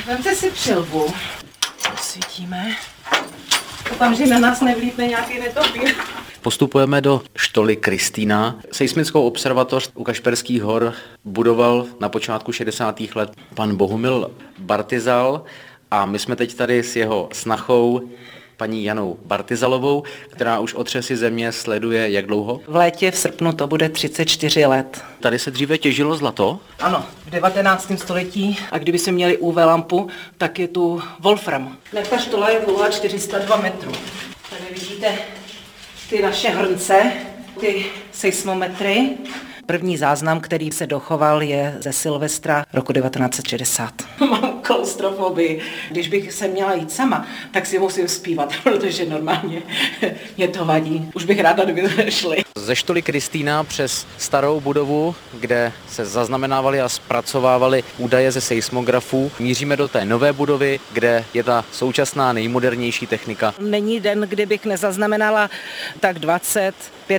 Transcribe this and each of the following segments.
Vemte si přilbu. Osvítíme. Doufám, že na nás nevlítne nějaký netopír. Postupujeme do štoly Kristýna. Seismickou observatoř u Kašperských hor budoval na počátku 60. let pan Bohumil Bartyzal a my jsme teď tady s jeho snachou paní Janou Bartyzalovou, která už otřesy země sleduje jak dlouho? V létě, v srpnu to bude 34 let. Tady se dříve těžilo zlato? Ano, v 19. století. A kdyby se měli UV lampu, tak je tu wolfram. Ta štola je dlouhá 402 metrů. Tady vidíte ty naše hrnce, ty seismometry. První záznam, který se dochoval, je ze Silvestra roku 1960. Mám klaustrofobii. Když bych se měla jít sama, tak si musím zpívat, protože normálně mě to vadí. Už bych ráda, kdyby to nešli. Ze štoly Kristýna přes starou budovu, kde se zaznamenávaly a zpracovávaly údaje ze seismografů, míříme do té nové budovy, kde je ta současná nejmodernější technika. Není den, kdybych nezaznamenala tak 20,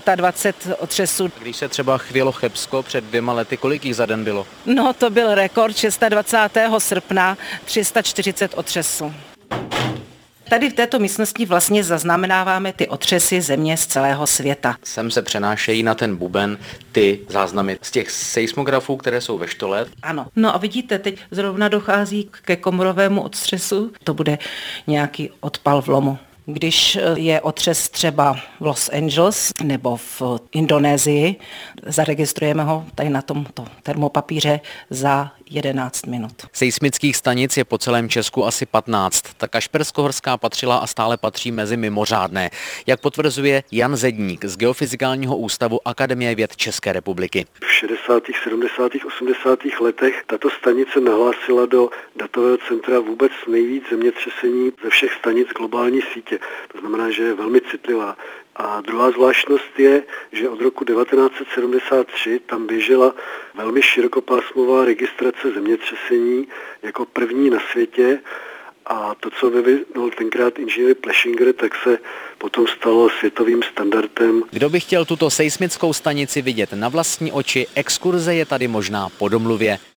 25 otřesů. Když se třeba chvělo Chebsko před 2 lety, kolik jich za den bylo? No, to byl rekord 26. srpna, 340 otřesů. Tady v této místnosti vlastně zaznamenáváme ty otřesy země z celého světa. Sem se přenášejí na ten buben ty záznamy z těch seismografů, které jsou ve štole. Ano. No a vidíte, teď zrovna dochází ke komorovému otřesu. To bude nějaký odpal v lomu. Když je otřes třeba v Los Angeles nebo v Indonésii, zaregistrujeme ho tady na tomto termopapíře za 11 minut. Seismických stanic je po celém Česku asi 15. Ta Kašperskohorská patřila a stále patří mezi mimořádné, jak potvrzuje Jan Zedník z Geofyzikálního ústavu Akademie věd České republiky. V 60., 70., 80. letech tato stanice nahlásila do datového centra vůbec nejvíc zemětřesení ze všech stanic globální sítě. To znamená, že je velmi citlivá. A druhá zvláštnost je, že od roku 1973 tam běžela velmi širokopásmová registrace zemětřesení jako první na světě a to, co vyvinul tenkrát inženýr Pleschinger, tak se potom stalo světovým standardem. Kdo by chtěl tuto seismickou stanici vidět na vlastní oči, exkurze je tady možná po domluvě.